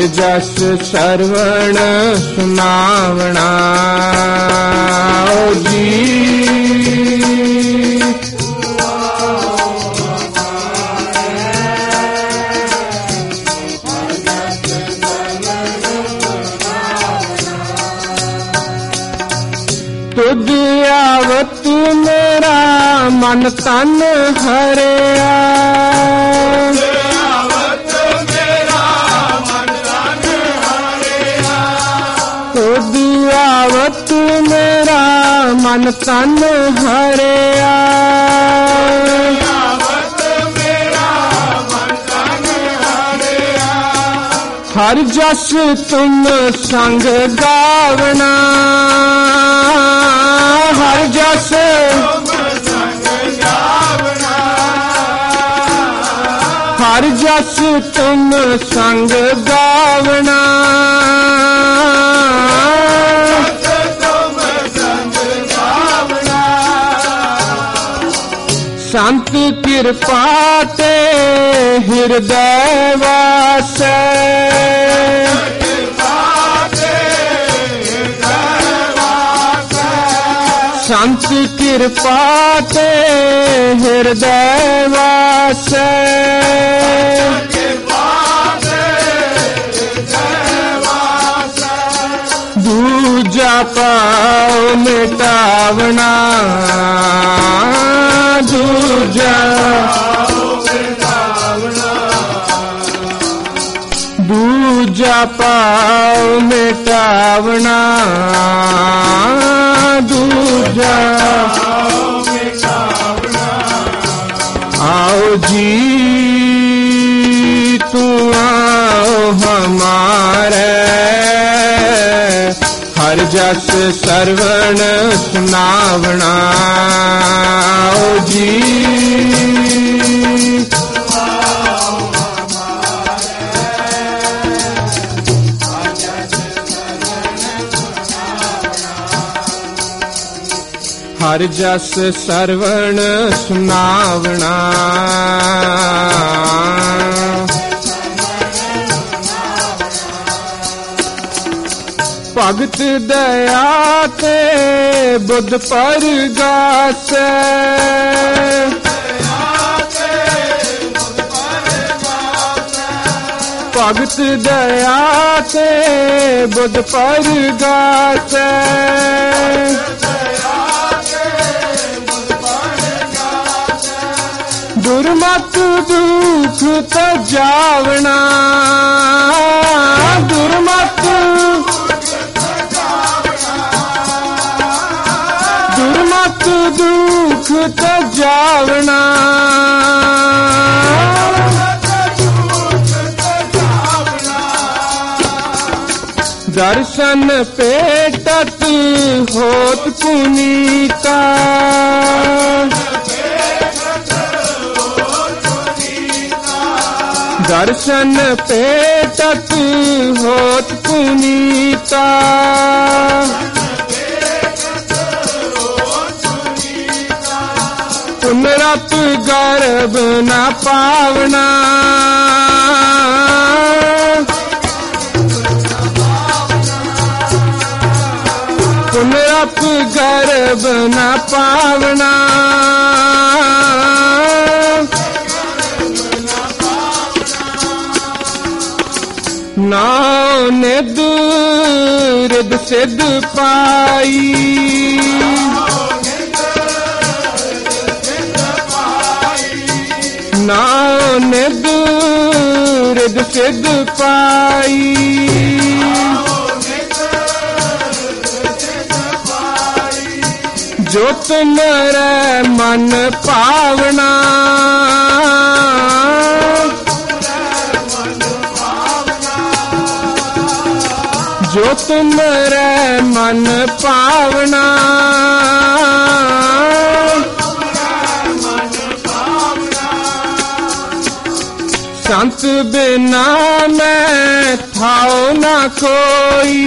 ਹਰ ਜਸ ਸਰਵਣ ਸੁਨਾਵਣਾ ਓ ਜੀ। ਤੁਧ ਆਵਤ ਮੇਰਾ ਮਨ ਤਨ ਹਰਿਆ, ਤੁਧ ਆਵਤ ਮੇਰਾ ਮਨ ਤਨ ਹਰਿਆ, ਹਰ ਜਸ ਤੁਮ ਸੰਗ ਗਾਵਣਾ, ਹਰ ਜਸ ਹਰ ਜਸ ਤੁਮ ਸੰਗ ਗਾਵਣਾ, ਸੰਤ ਕਿਰਪਾ ਤੇ ਹਿਰਦੈ ਵਾਸੈ, ਸੰਤ ਕਿਰਪਾ ਤੇ ਹਿਰਦੈ ਵਾਸੈ, ਦੂਜਾ ਪਾਉ ਮਿਟਾਵਣਾ, ਦੂਜਾ ਦੂਜਾ ਪਾਉ ਮਿਟਾਵਣਾ, ਦੂਜਾ आओ जी तू आओ हमारे, हर जस सरवण सुनावना आओ जी। हर जस सरवण सुनावना, भगत दया ते बुध परगासै, भगत दया ते बुध परगासै, दुर्मत दुख तजावना, दुर्मत दुर्मत दुख तजावना, दर्शन पेटत होत पुनीता, दर्शन पेटत होत पुनीता, पुनरत गर्भ न पावना, पुनरत गर्भ न पावना, नाव निध रिद सिद्ध पाई, नाव निध रिद सिद्ध पाई, जोत नरै मन पावना, जोत नरै मन पावना, संत बिना मैं थाओ ना कोई,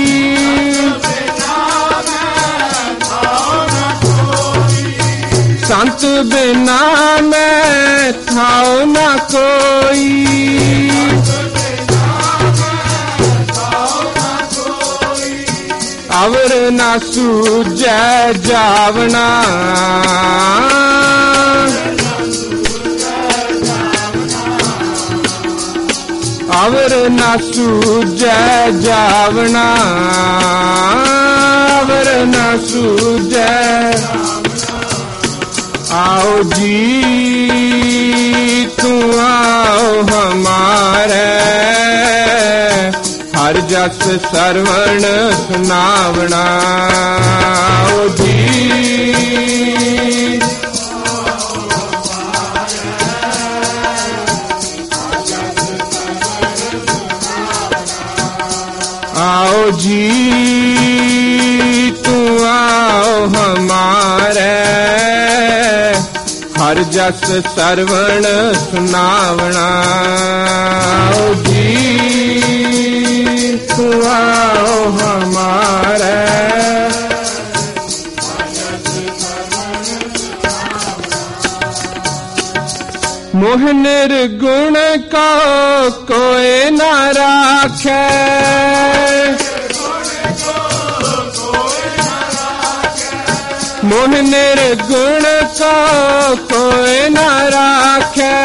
संत बिना मैं थाओ ना कोई, अवर न सूझै जावना, अवर न सूझै जावना, अवर न सूझै। आओ जी तू आओ हमारे, हर जस सरवण सुनावना। आओ जी आओ जी तू आओ हमारे, हर जस सरवण सुनावना। आओ जी तू आओ हमारे, मोह निर्गुण को कोई न राखे, मोह निर्गुण को कोई न राखे,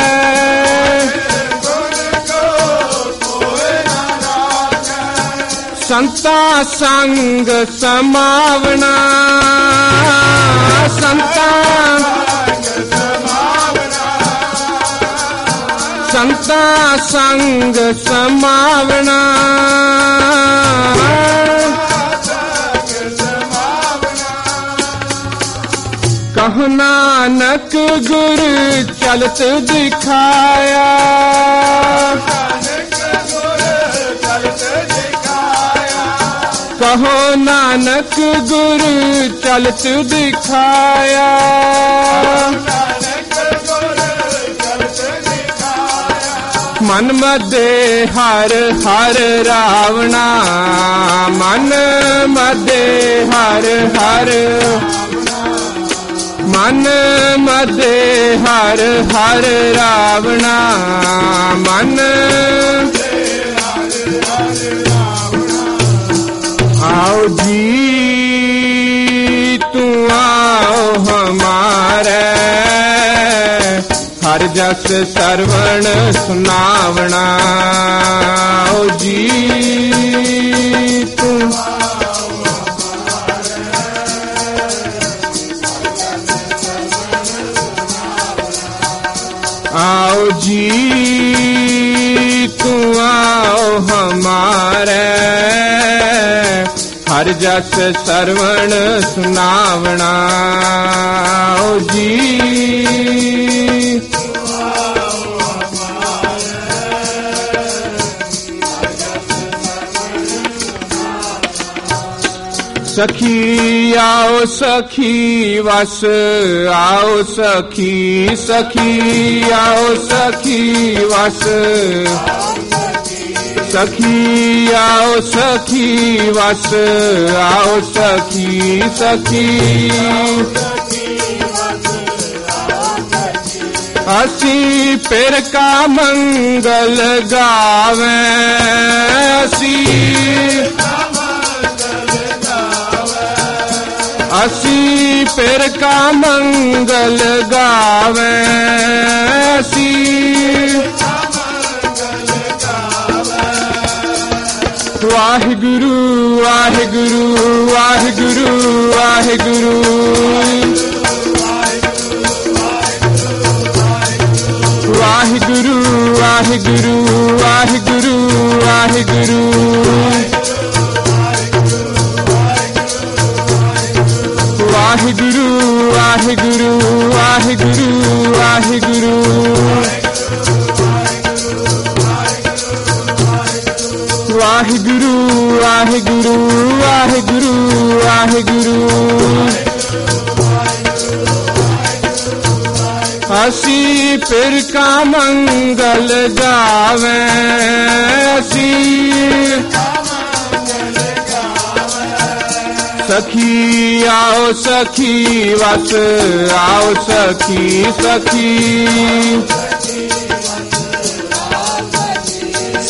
संता संग समावना, संता संता संग समावना। कहु नानक गुर चलत दिखाया, कहो नानक गुर चलत दिखाया, मन मदे हर हर रावणा, मन मदे हर हर, मन मदे हर हर रावणा, मन। आओ जी तू आओ हमारे, हर जस सरवण सुनावना। आओ जी तू आओ जी तू आओ हमारे, हर जस सरवण सुनावना। आओ जी सखी आओ सखी वस, आओ सखी सखी आओ सखी वस, सखी आओ सखी वस, आओ सखी सखी। असी पिर का मंगल गावें, असी असी पिर का मंगल गावें, असी वाहिगुरु वाहिगुरु वाहिगुरु वाहिगुरु, वाहिगुरु वाहिगुरु वाहिगुरु वाहिगुरु, वाहिगुरु वाहिगुरु वाहिगुरु वाहिगुरु, वाहिगुरु वाहिगुरु वाहिगुरु वाहिगुरु। असी पिर का मंगल गावें, असी सखी आओ सखी वस, आओ सखी सखी,